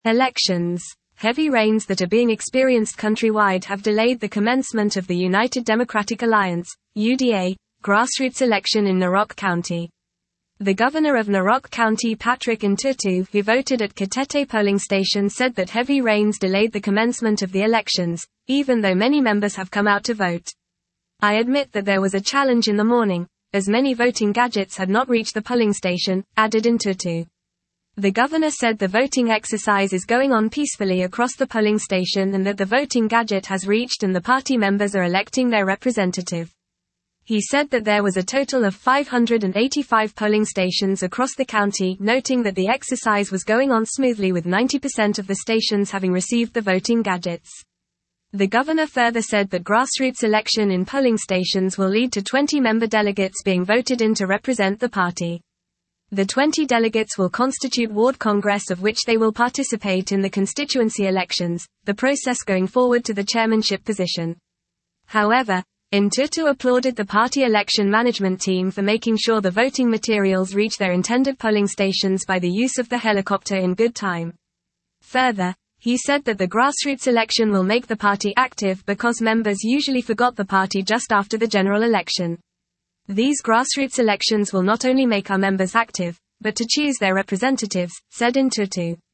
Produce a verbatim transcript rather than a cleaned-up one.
Elections. Heavy rains that are being experienced countrywide have delayed the commencement of the United Democratic Alliance, U D A, grassroots election in Narok County. The governor of Narok County, Patrick Ntutu, who voted at Kitete polling station, said that heavy rains delayed the commencement of the elections, even though many members have come out to vote. I admit that there was a challenge in the morning, as many voting gadgets had not reached the polling station, added Ntutu. The governor said the voting exercise is going on peacefully across the polling station and that the voting gadget has reached and the party members are electing their representative. He said that there was a total of five hundred eighty-five polling stations across the county, noting that the exercise was going on smoothly with ninety percent of the stations having received the voting gadgets. The governor further said that grassroots election in polling stations will lead to twenty member delegates being voted in to represent the party. The twenty delegates will constitute ward congress of which they will participate in the constituency elections, the process going forward to the chairmanship position. However, Ntutu applauded the party election management team for making sure the voting materials reach their intended polling stations by the use of the helicopter in good time. Further, he said that the grassroots election will make the party active because members usually forgot the party just after the general election. These grassroots elections will not only make our members active, but to choose their representatives, said Ntutu.